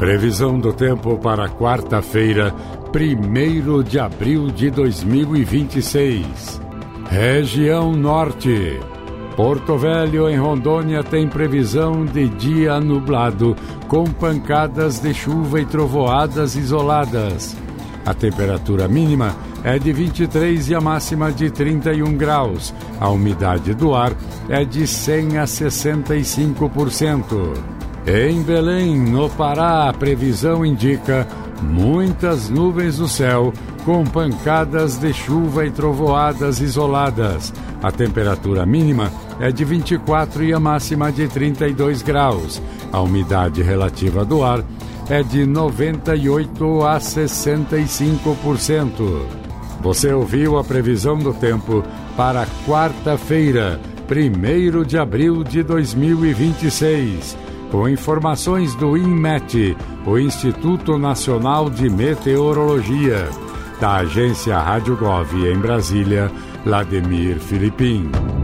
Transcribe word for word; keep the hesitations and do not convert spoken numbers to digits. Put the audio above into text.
Previsão do tempo para quarta-feira, primeiro de abril de dois mil e vinte e seis. Região Norte. Porto Velho, em Rondônia, tem previsão de dia nublado, com pancadas de chuva e trovoadas isoladas. A temperatura mínima é de vinte e três e a máxima de trinta e um graus. A umidade do ar é de cem a sessenta e cinco por cento. Em Belém, no Pará, a previsão indica muitas nuvens no céu, com pancadas de chuva e trovoadas isoladas. A temperatura mínima é de vinte e quatro e a máxima de trinta e dois graus. A umidade relativa do ar é de noventa e oito a sessenta e cinco por cento. Você ouviu a previsão do tempo para quarta-feira, primeiro de abril de dois mil e vinte e seis. Com informações do INMET, o Instituto Nacional de Meteorologia. Da agência Rádio Gov em Brasília, Vladimir Filipim.